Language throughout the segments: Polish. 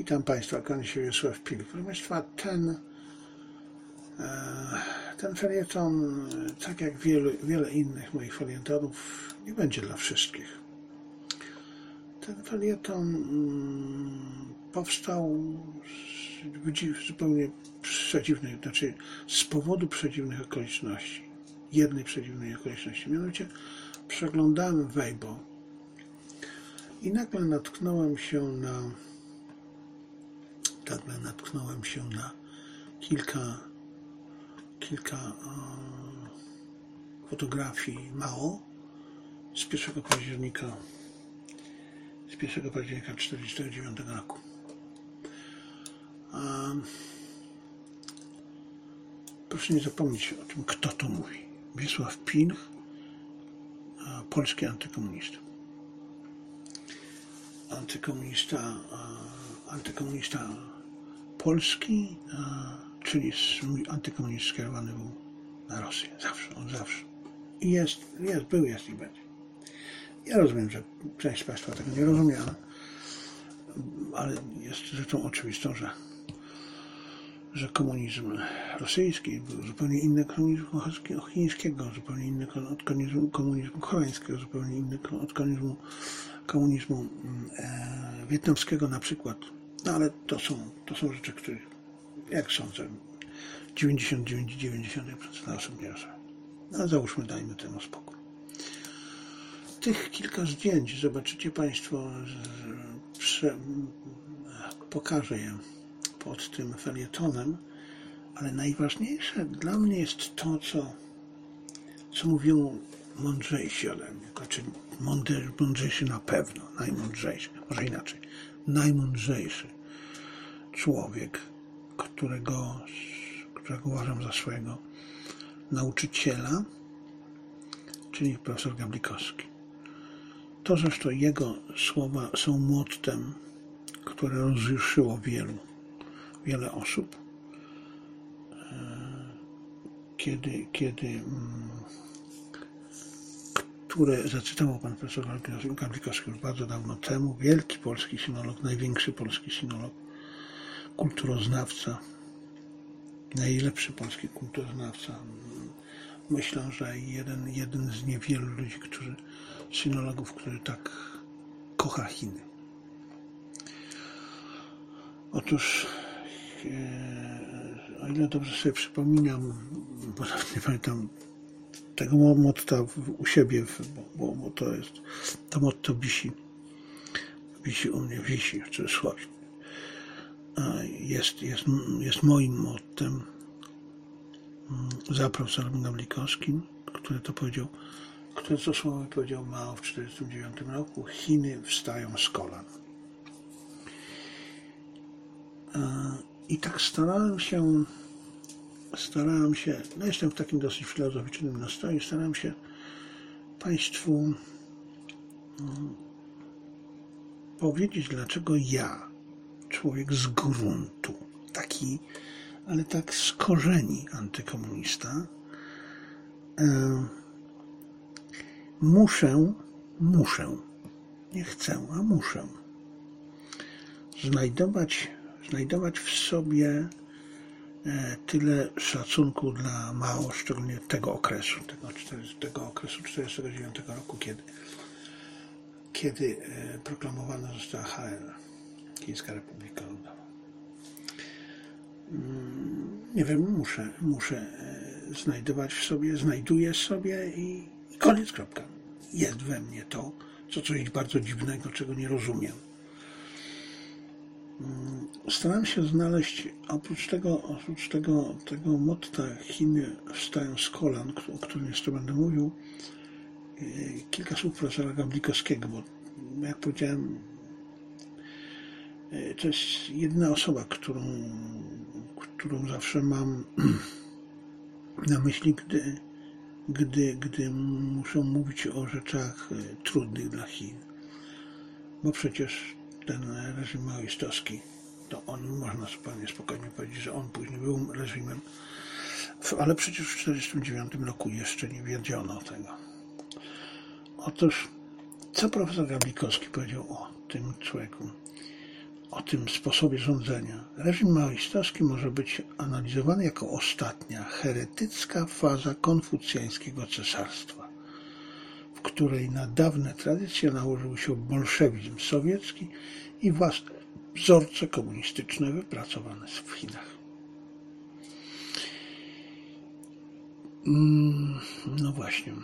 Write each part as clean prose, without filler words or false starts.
Witam Państwa, kłaniam się Wiesław Pil. Proszę Państwa, ten felieton, tak jak wiele innych moich felietonów, nie będzie dla wszystkich. Ten felieton powstał zupełnie przedziwnych, z powodu przedziwnych okoliczności. Jednej przedziwnej okoliczności. Mianowicie przeglądałem Weibo i nagle natknąłem się na kilka fotografii Mao z 1 października 1949 roku. Proszę nie zapomnieć o tym, kto to mówi. Wiesław Pil, polski antykomunista. Antykomunista polski, czyli antykomunizm skierowany był na Rosję. Zawsze. I jest i będzie. Ja rozumiem, że część z Państwa tego nie rozumie, ale jest rzeczą oczywistą, że komunizm rosyjski był zupełnie inny od komunizmu chińskiego, zupełnie inny od komunizmu koreańskiego, zupełnie inny od komunizmu wietnamskiego na przykład. No ale to są rzeczy, których, jak sądzę, 99,9% osób nie rozumie. No załóżmy, dajmy temu spokój. Tych kilka zdjęć zobaczycie Państwo, pokażę je pod tym felietonem, ale najważniejsze dla mnie jest to, co mówią mądrzejsi ode mnie. Znaczy mądrzejszy na pewno, najmądrzejszy, może inaczej, najmądrzejszy człowiek, którego uważam za swojego nauczyciela, czyli profesor Gablikowski. To zresztą jego słowa są mottem, które rozjuszyło wiele osób, które zacytował pan profesor Gablikowski już bardzo dawno temu. Wielki polski sinolog, największy polski sinolog, kulturoznawca, najlepszy polski kulturoznawca. Myślę, że jeden z niewielu ludzi, sinologów, który tak kocha Chiny. Otóż, o ile dobrze sobie przypominam, bo nawet nie pamiętam tego motta u siebie, bo to motto wisi u mnie, w cudzysłowie. Jest moim mottem za profesorem Gablikowskim, który to słowo powiedział Mao w 1949 roku. Chiny wstają z kolan. I tak starałem się, no jestem w takim dosyć filozoficznym nastroju, starałem się Państwu powiedzieć, dlaczego ja, człowiek z gruntu, ale tak z korzeni antykomunista, muszę, nie chcę, a muszę znajdować w sobie tyle szacunku dla Mao, szczególnie tego okresu 1949 roku, kiedy proklamowana została HR, Chińska Republika Ludowa. Nie wiem, muszę znajdować w sobie, znajduję sobie i koniec, kropka. Jest we mnie to, coś bardzo dziwnego, czego nie rozumiem. Starałem się znaleźć, oprócz tego motta Chiny wstają z kolan, o którym jeszcze będę mówił, kilka słów profesora Gablikowskiego, bo jak powiedziałem, to jest jedna osoba, którą zawsze mam na myśli, gdy muszę mówić o rzeczach trudnych dla Chin. Bo przecież ten reżim maoistowski, to o nim można zupełnie spokojnie powiedzieć, że on później był reżimem, ale przecież w 1949 roku jeszcze nie wiedziano tego. Otóż, co profesor Gablikowski powiedział o tym człowieku? o tym sposobie rządzenia. Reżim maoistowski może być analizowany jako ostatnia, heretycka faza konfucjańskiego cesarstwa, w której na dawne tradycje nałożył się bolszewizm sowiecki i własne wzorce komunistyczne wypracowane w Chinach. No właśnie.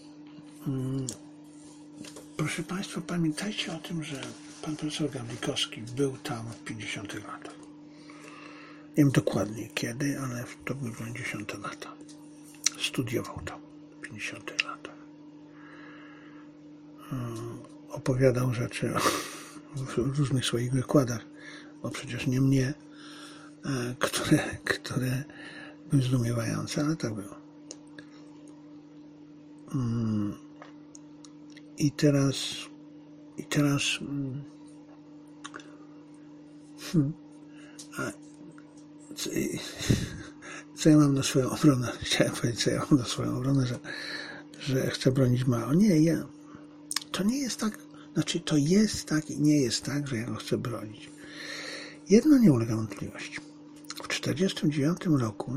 Proszę Państwa, pamiętajcie o tym, że pan profesor Gawlikowski był tam w 50 latach. Nie wiem dokładnie kiedy, ale to były 50 lata. Studiował tam w 50 latach. Opowiadał rzeczy w różnych swoich wykładach, bo przecież nie mnie, które były zdumiewające, ale tak było. I teraz co ja mam na swoją obronę? Chciałem powiedzieć, co ja mam na swoją obronę, że chcę bronić Mao. Nie, to nie jest tak, znaczy to jest tak i nie jest tak, że ja go chcę bronić. Jedno nie ulega wątpliwości. W 1949 roku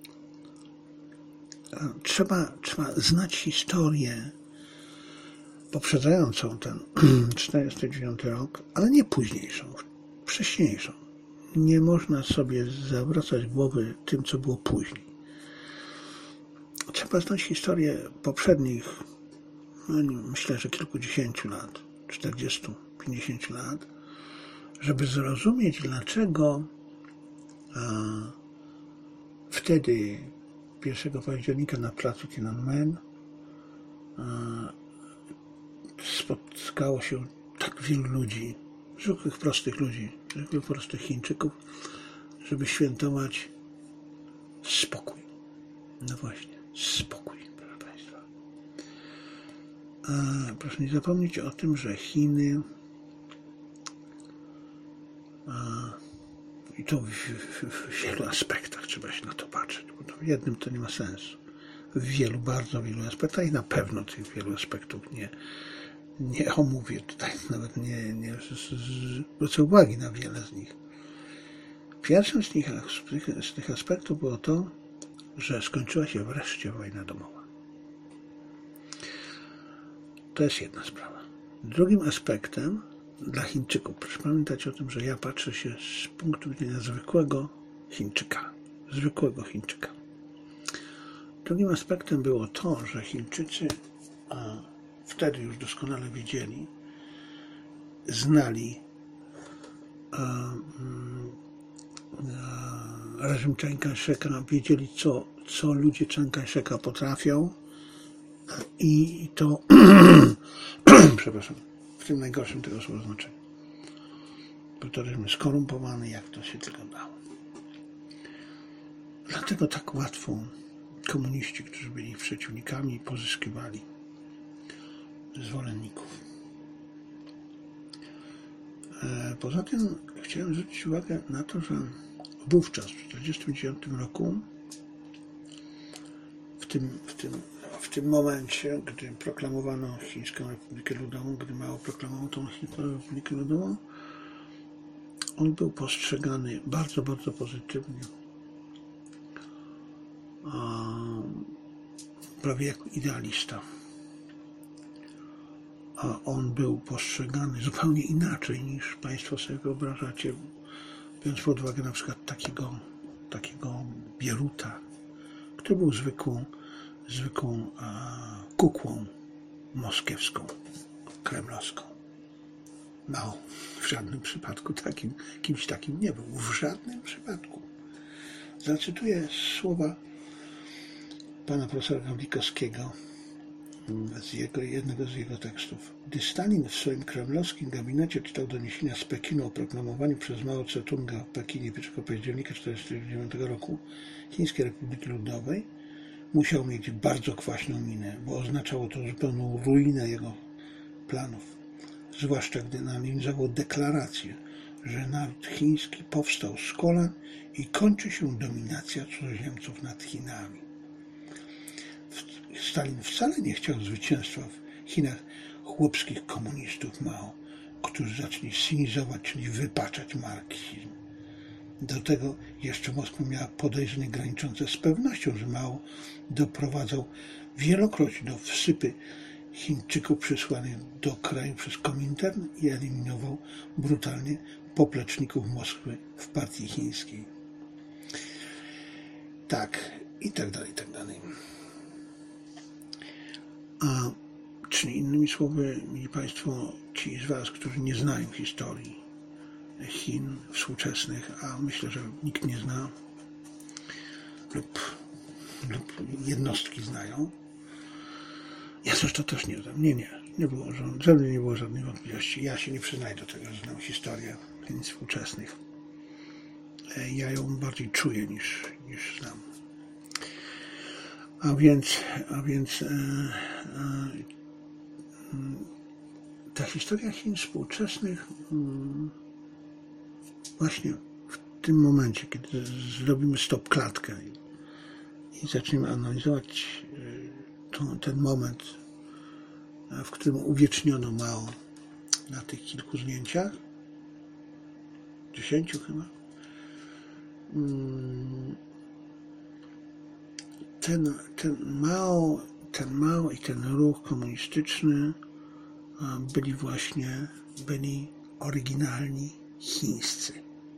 trzeba znać historię poprzedzającą ten 1949 rok, ale nie późniejszą, wcześniejszą. Nie można sobie zawracać głowy tym, co było później. Trzeba znać historię poprzednich, myślę, że kilkudziesięciu lat, 40-50 lat, żeby zrozumieć, dlaczego wtedy 1 października na placu Tiananmen spotkało się tak wielu ludzi, zwykłych, prostych ludzi, zwykłych, prostych Chińczyków, żeby świętować spokój. No właśnie, spokój, proszę Państwa. Proszę nie zapomnieć o tym, że Chiny i to w wielu aspektach trzeba się na to patrzeć, bo to w jednym to nie ma sensu. W wielu, bardzo wielu aspektach i na pewno tych wielu aspektów nie omówię tutaj, nawet nie zwrócę uwagi na wiele z nich. Pierwszym z tych aspektów było to, że skończyła się wreszcie wojna domowa. To jest jedna sprawa. Drugim aspektem dla Chińczyków, proszę pamiętać o tym, że ja patrzę się z punktu widzenia zwykłego Chińczyka. Drugim aspektem było to, że Chińczycy wtedy już doskonale wiedzieli, znali reżim Chiang Kai-sheka, wiedzieli, co ludzie Chiang Kai-sheka potrafią i to przepraszam, w tym najgorszym tego słowa znaczeniu. Był to reżim skorumpowany, jak to się tylko dało. Dlatego tak łatwo komuniści, którzy byli przeciwnikami, pozyskiwali zwolenników. Poza tym chciałem zwrócić uwagę na to, że wówczas, w 1949 roku, w tym momencie, gdy proklamowano Chińską Republikę Ludową, gdy Mao proklamował tą Chińską Republikę Ludową, on był postrzegany bardzo, bardzo pozytywnie. Prawie jak idealista. A on był postrzegany zupełnie inaczej niż Państwo sobie wyobrażacie, biorąc pod uwagę na przykład takiego Bieruta, który był zwykłą kukłą moskiewską, kremlowską. Mao w żadnym przypadku kimś takim nie był. W żadnym przypadku. Zacytuję słowa pana profesora Gawlikowskiego z jednego z jego tekstów. Gdy Stalin w swoim kremlowskim gabinecie czytał doniesienia z Pekinu o proklamowaniu przez Mao Tse-tunga w Pekinie 1 października 1949 roku Chińskiej Republiki Ludowej, musiał mieć bardzo kwaśną minę, bo oznaczało to zupełną ruinę jego planów. Zwłaszcza gdy analizował deklarację, że naród chiński powstał z kolan i kończy się dominacja cudzoziemców nad Chinami. Stalin wcale nie chciał zwycięstwa w Chinach chłopskich komunistów Mao. którzy zaczęli synizować, czyli wypaczać marksizm. Do tego jeszcze Moskwa miała podejrzenie graniczące z pewnością, że Mao doprowadzał wielokrotnie do wsypy Chińczyków przysłanych do kraju przez Komintern i eliminował brutalnie popleczników Moskwy w partii chińskiej. Tak, i tak dalej, i tak dalej. Czyli innymi słowy, mili Państwo, ci z Was, którzy nie znają historii Chin współczesnych, a myślę, że nikt nie zna, lub jednostki znają. Ja zresztą też nie znam. Nie było żadnej wątpliwości. Ja się nie przyznaję do tego, że znam historię Chin współczesnych. Ja ją bardziej czuję niż znam. A więc ta historia Chin współczesnych właśnie w tym momencie, kiedy zrobimy stop klatkę i zaczniemy analizować ten moment, w którym uwieczniono Mao na tych kilku zdjęciach, 10 chyba, ten Mao i ten ruch komunistyczny byli oryginalni chińscy.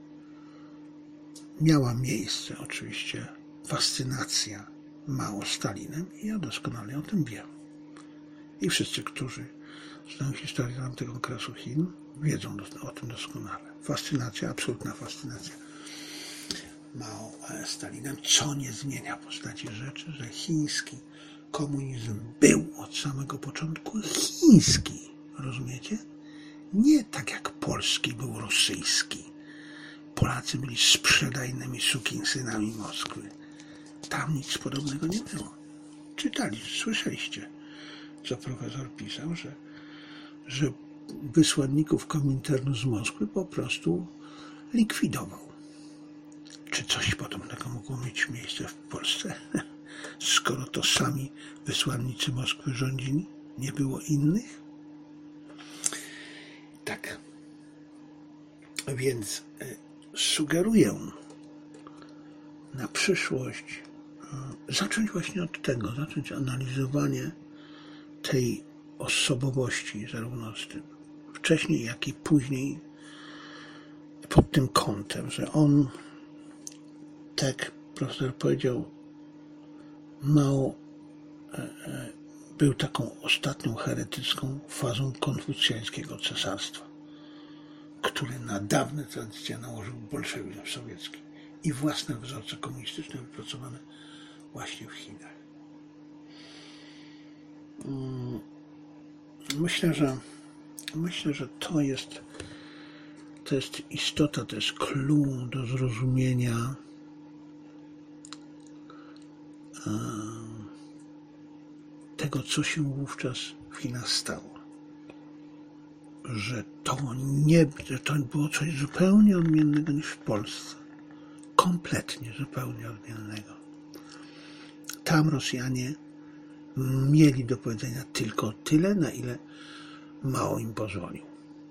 Miała miejsce oczywiście fascynacja Mao Stalinem i ja doskonale o tym wiem. I wszyscy, którzy znają historię tamtego okresu Chin, wiedzą o tym doskonale. Fascynacja, absolutna fascynacja Mao Stalinem, co nie zmienia postaci rzeczy, że chiński komunizm był od samego początku chiński. Rozumiecie? Nie tak jak polski był rosyjski. Polacy byli sprzedajnymi sukinsynami Moskwy. Tam nic podobnego nie było. Słyszeliście, co profesor pisał, że wysłanników Kominternu z Moskwy po prostu likwidował. Czy coś podobnego mogło mieć miejsce w Polsce? Skoro to sami wysłannicy Moskwy rządzili, nie było innych? Tak. Więc sugeruję na przyszłość zacząć właśnie od tego, zacząć analizowanie tej osobowości, zarówno wcześniej, jak i później, pod tym kątem, że on, tak profesor powiedział, Mao był taką ostatnią heretycką fazą konfucjańskiego cesarstwa, który na dawne tradycje nałożył bolszewizm sowiecki i własne wzorce komunistyczne wypracowane właśnie w Chinach. Myślę, że to jest istota, to jest clue do zrozumienia tego, co się wówczas w Chinach stało. Że to było coś zupełnie odmiennego niż w Polsce. Kompletnie zupełnie odmiennego. Tam Rosjanie mieli do powiedzenia tylko tyle, na ile Mao im pozwolił.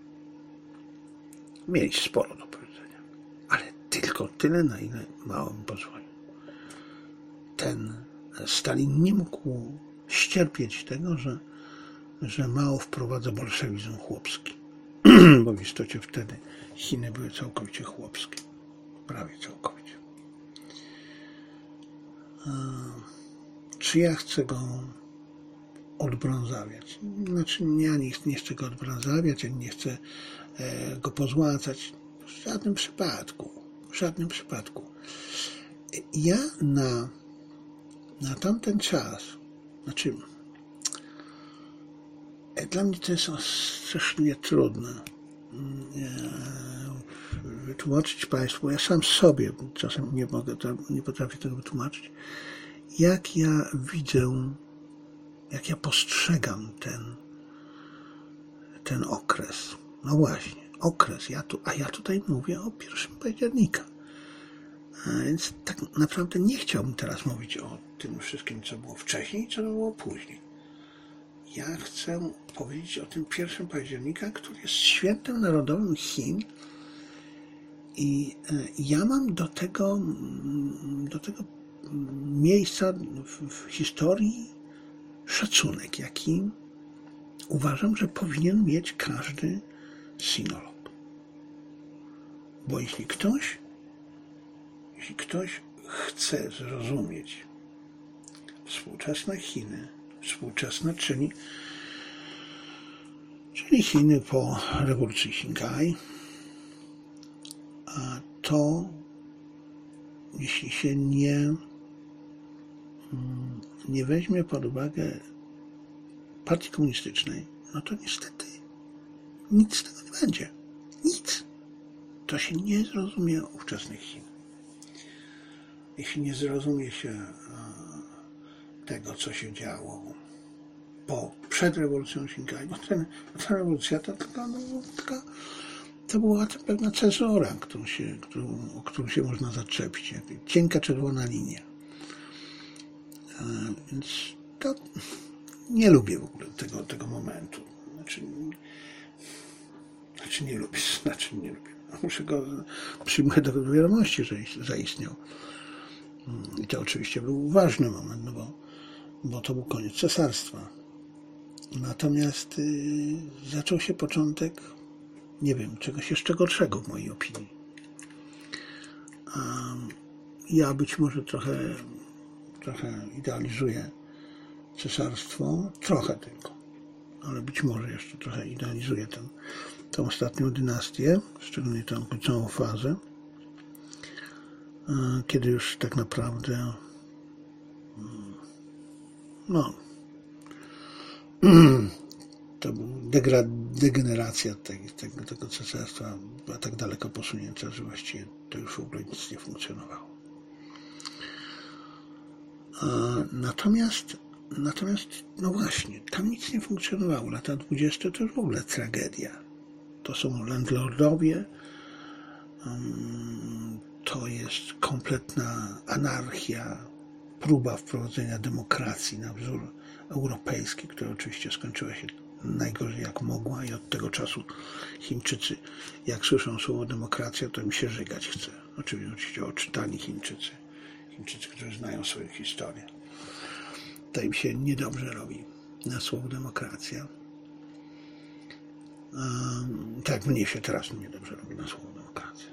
Mieli sporo do powiedzenia, ale tylko tyle, na ile Mao im pozwolił. Ten Stalin nie mógł ścierpieć tego, że Mao wprowadza bolszewizm chłopski, bo w istocie wtedy Chiny były całkowicie chłopskie, prawie całkowicie. Czy ja chcę go odbrązawiać? Znaczy, ja nie chcę go odbrązawiać, ja nie chcę go pozłacać. W żadnym przypadku. Ja na tamten czas, znaczy, dla mnie to jest strasznie trudne wytłumaczyć Państwu. Ja sam sobie czasem nie potrafię tego wytłumaczyć. Jak ja widzę, jak ja postrzegam ten okres. No właśnie, okres. Ja tutaj mówię o 1 października. Więc tak naprawdę nie chciałbym teraz mówić o tym wszystkim, co było wcześniej i co było później. ja chcę powiedzieć o tym 1 października, który jest świętem narodowym Chin i ja mam do tego miejsca w historii szacunek, jaki uważam, że powinien mieć każdy sinolog. Bo jeśli ktoś chce zrozumieć współczesne Chiny, czyli Chiny po rewolucji Xinkai, to jeśli się nie weźmie pod uwagę partii komunistycznej, no to niestety nic z tego nie będzie. Nic. To się nie zrozumie ówczesnych Chin. Jeśli nie zrozumie się tego, co się działo przed rewolucją Xinkai, bo ta rewolucja to była pewna cezura, o którą się można zaczepić, jak cienka czerwona linia. Więc to nie lubię w ogóle tego momentu. Nie lubię. Przyjmuję do wiadomości, że zaistniał. I to oczywiście był ważny moment, no bo to był koniec cesarstwa. Natomiast zaczął się początek, nie wiem, czegoś jeszcze gorszego w mojej opinii. Ja być może trochę idealizuję cesarstwo, trochę tylko, ale być może jeszcze trochę idealizuję tę ostatnią dynastię, szczególnie tę końcową fazę, kiedy już tak naprawdę to degeneracja tego cesarstwa była tak daleko posunięta, że właściwie to już w ogóle nic nie funkcjonowało. Natomiast, no właśnie, tam nic nie funkcjonowało. Lata 20 to już w ogóle tragedia. To są landlordowie, to jest kompletna anarchia, próba wprowadzenia demokracji na wzór europejski, która oczywiście skończyła się najgorzej jak mogła i od tego czasu Chińczycy, jak słyszą słowo demokracja, to im się żygać chce. Oczywiście oczytani Chińczycy, którzy znają swoją historię. To im się niedobrze robi na słowo demokracja. Tak, mnie się teraz niedobrze robi na słowo demokracja.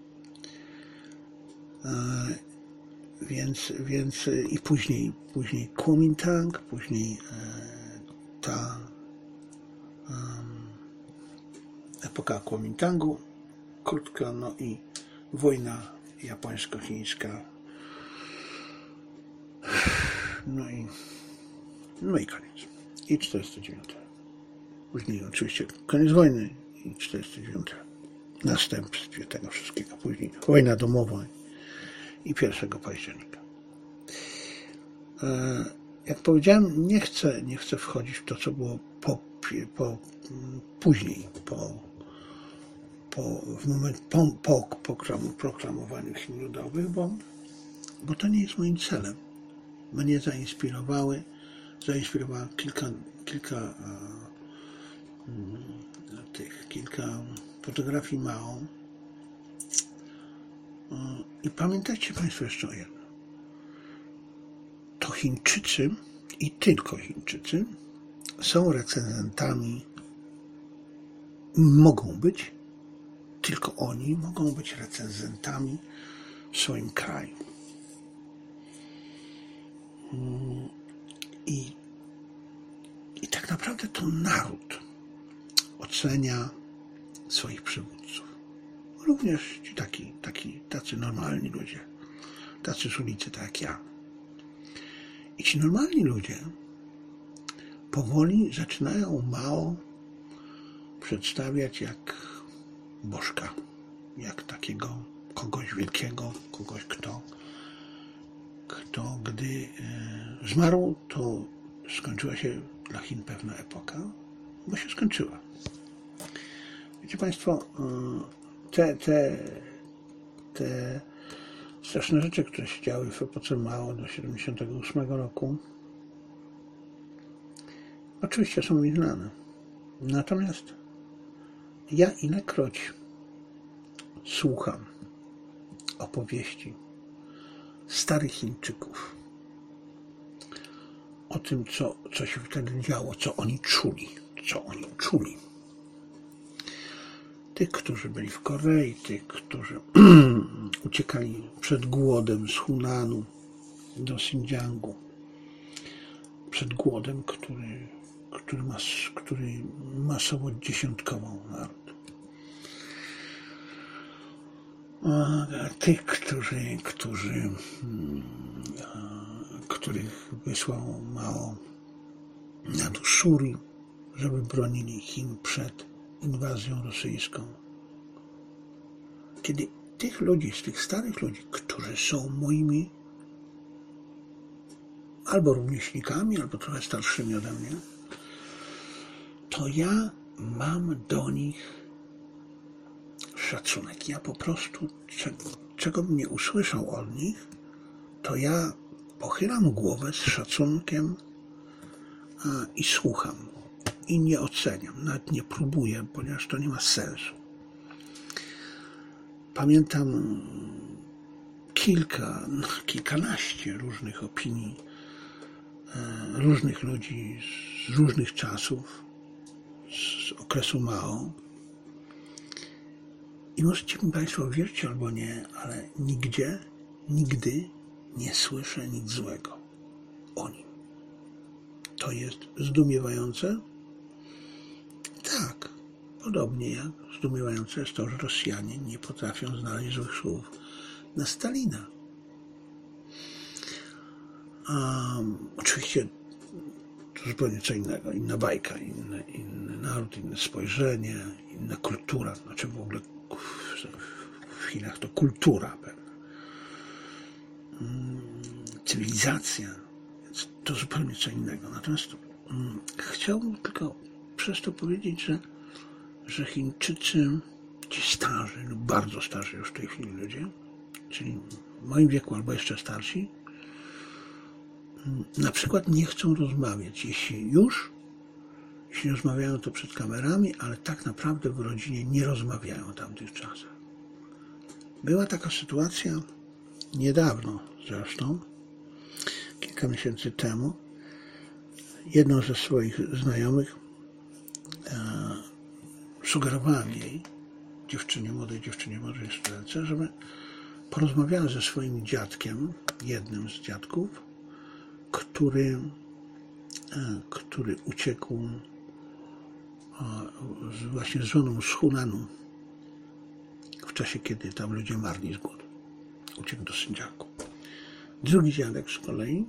Więc i później Kuomintang, później ta epoka Kuomintangu, krótka, no i wojna japońsko-chińska, no i koniec. I 49. Później oczywiście koniec wojny i 49. Następstwie tego wszystkiego. Później wojna domowa i 1 października. Jak powiedziałem, nie chcę wchodzić w to, co było później, po proklamowaniu Chin Ludowych, bo to nie jest moim celem. Mnie zainspirowała kilka fotografii Mao. I pamiętajcie Państwo jeszcze o jednym. To Chińczycy i tylko Chińczycy są recenzentami, tylko oni mogą być recenzentami w swoim kraju. I tak naprawdę to naród ocenia swoich przywódców. Również tacy normalni ludzie, tacy z ulicy, tak jak ja. I ci normalni ludzie powoli zaczynają Mao przedstawiać jak bożka, jak takiego kogoś wielkiego, kogoś, kto gdy zmarł, to skończyła się dla Chin pewna epoka, bo się skończyła. Wiecie Państwo, te straszne rzeczy, które się działy w epoce Mao do 1978 roku, oczywiście są mi znane. Natomiast ja ilekroć słucham opowieści starych Chińczyków o tym, co się wtedy działo, co oni czuli. Tych, którzy byli w Korei, tych, którzy uciekali przed głodem z Hunanu do Xinjiangu, przed głodem, który masowo dziesiątkował naród. Tych, których wysłał Mao na Usszuri, żeby bronili Chin przed inwazją rosyjską. Kiedy tych ludzi, z tych starych ludzi, którzy są moimi albo rówieśnikami, albo trochę starszymi ode mnie, to ja mam do nich szacunek. Ja po prostu, czego bym nie usłyszał od nich, to ja pochylam głowę z szacunkiem i słucham. I nie oceniam, nawet nie próbuję, ponieważ to nie ma sensu. Pamiętam kilkanaście różnych opinii, różnych ludzi z różnych czasów, z okresu Mao. I możecie mi Państwo wierzyć albo nie, ale nigdy nie słyszę nic złego o nim. To jest zdumiewające. Tak, podobnie jak zdumiewające jest to, że Rosjanie nie potrafią znaleźć złych słów na Stalina. Oczywiście to zupełnie co innego, inna bajka, inny naród, inne spojrzenie, inna kultura, znaczy w ogóle w Chinach to kultura pewna, cywilizacja, więc to zupełnie co innego. Natomiast chciałbym tylko przez to powiedzieć, że Chińczycy, ci starzy lub bardzo starzy już w tej chwili ludzie, czyli w moim wieku albo jeszcze starsi, na przykład nie chcą rozmawiać. Jeśli rozmawiają, to przed kamerami, ale tak naprawdę w rodzinie nie rozmawiają w tamtych czasach. Była taka sytuacja niedawno zresztą, kilka miesięcy temu. Jedną ze swoich znajomych sugerowałem jej, młodej dziewczynie, młodej studentce, żeby porozmawiała ze swoim dziadkiem, jednym z dziadków, który uciekł właśnie z żoną z Hunanu w czasie, kiedy tam ludzie marli z głodu. Uciekł do Xinjiangu. Drugi dziadek z kolei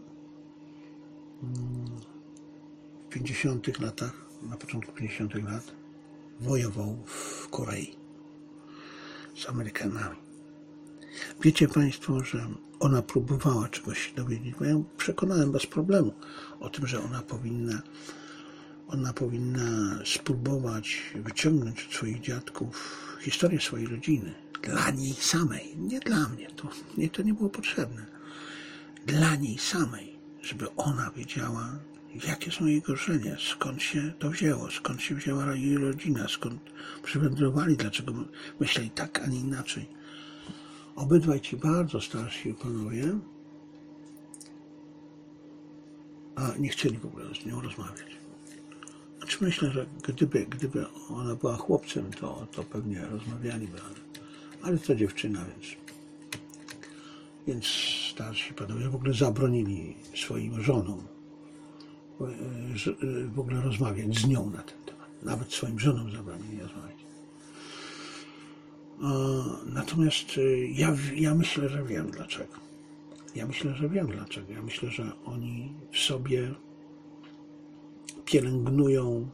w 50 latach, na początku 50 lat wojował w Korei z Amerykanami. Wiecie Państwo, że ona próbowała czegoś się dowiedzieć, bo ja przekonałem bez problemu o tym, że ona powinna spróbować wyciągnąć od swoich dziadków historię swojej rodziny. Dla niej samej, nie dla mnie, to nie było potrzebne. Dla niej samej, żeby ona wiedziała, jakie są jej korzenie, skąd się to wzięło, skąd się wzięła jej rodzina, skąd przywędrowali, dlaczego myśleli tak, a nie inaczej. Obydwaj ci bardzo starsi panowie nie chcieli w ogóle z nią rozmawiać. Znaczy myślę, że gdyby ona była chłopcem, to pewnie rozmawialiby, ale to dziewczyna, więc starsi panowie w ogóle zabronili swoim żonom w ogóle rozmawiać z nią na ten temat. Nawet swoim żonom zabronili rozmawiać. Natomiast ja myślę, że wiem dlaczego. Ja myślę, że oni w sobie pielęgnują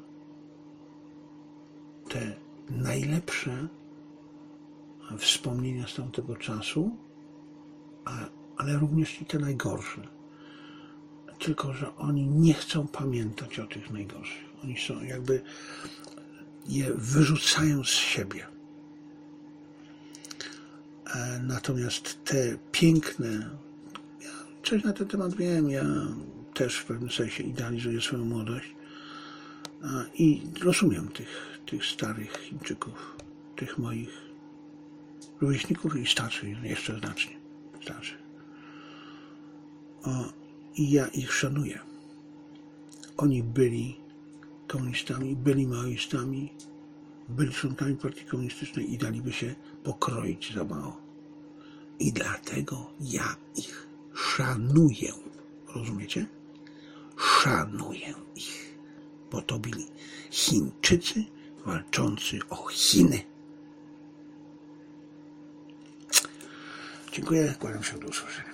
te najlepsze wspomnienia z tamtego czasu, ale również i te najgorsze. Tylko że oni nie chcą pamiętać o tych najgorszych. Oni są jakby je wyrzucają z siebie. Natomiast te piękne, ja coś na ten temat wiem, ja też w pewnym sensie idealizuję swoją młodość, I rozumiem tych starych Chińczyków, tych moich rówieśników i starszych, jeszcze znacznie starszych. I ja ich szanuję. Oni byli komunistami, byli maoistami, byli członkami partii komunistycznej i daliby się pokroić za mało. I dlatego ja ich szanuję. Rozumiecie? Szanuję ich. Bo to byli Chińczycy walczący o Chiny. Dziękuję, kłaniam się, do usłyszenia.